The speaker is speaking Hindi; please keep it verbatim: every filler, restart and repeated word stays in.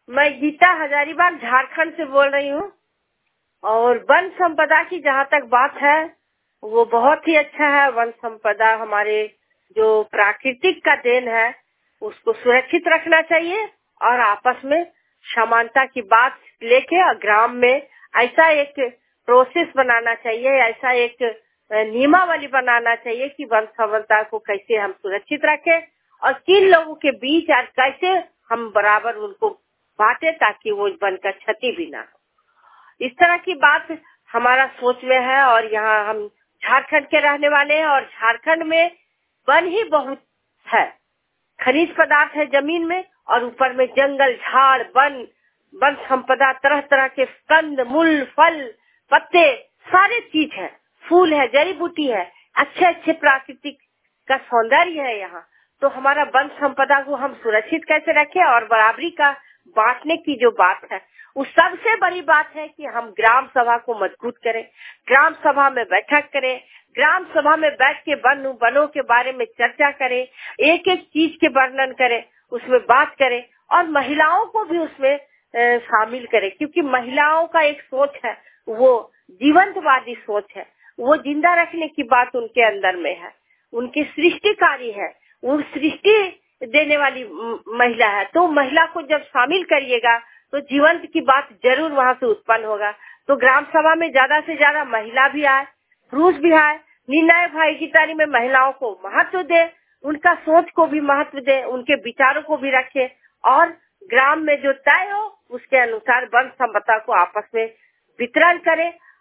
मैं गीता हजारीबाग झारखंड से बोल रही हूँ। और वन संपदा की जहाँ तक बात है वो बहुत ही अच्छा है। वन संपदा हमारे जो प्राकृतिक का देन है उसको सुरक्षित रखना चाहिए और आपस में समानता की बात लेके और ग्राम में ऐसा एक प्रोसेस बनाना चाहिए, ऐसा एक नियमावली बनाना चाहिए कि वन संपदा को कैसे हम सुरक्षित रखें और किन लोगों के बीच आज कैसे हम बराबर उनको बांटे ताकि वो वन का क्षति भी ना हो। इस तरह की बात हमारा सोच में है और यहाँ हम झारखंड के रहने वाले हैं और झारखंड में वन ही बहुत है, खनिज पदार्थ है जमीन में और ऊपर में जंगल झाड़ वन वन संपदा तरह तरह के कंद मूल फल पत्ते सारे चीज है, फूल है, जड़ी बूटी है, अच्छे अच्छे प्राकृतिक का सौंदर्य है यहाँ। तो हमारा वन संपदा को हम सुरक्षित कैसे रखें और बराबरी का बांटने की जो बात है उस सबसे बड़ी बात है कि हम ग्राम सभा को मजबूत करें, ग्राम सभा में बैठक करें, ग्राम सभा में बैठ के वन वनों के बारे में चर्चा करें, एक एक चीज के वर्णन करें, उसमें बात करें और महिलाओं को भी उसमें शामिल करें क्योंकि महिलाओं का एक सोच है, वो जीवंतवादी सोच है, वो जिंदा रखने की बात उनके अंदर में है, उनकी सृष्टिकारी है, वो सृष्टि देने वाली महिला है। तो महिला को जब शामिल करिएगा तो जीवंत की बात जरूर वहाँ से उत्पन्न होगा। तो ग्राम सभा में ज्यादा से ज्यादा महिला भी आए, पुरुष भी आए, निर्णायक भागीदारी में महिलाओं को महत्व दे, उनका सोच को भी महत्व दे, उनके विचारों को भी रखे और ग्राम में जो तय हो उसके अनुसार वन संपदा को आपस में वितरण करें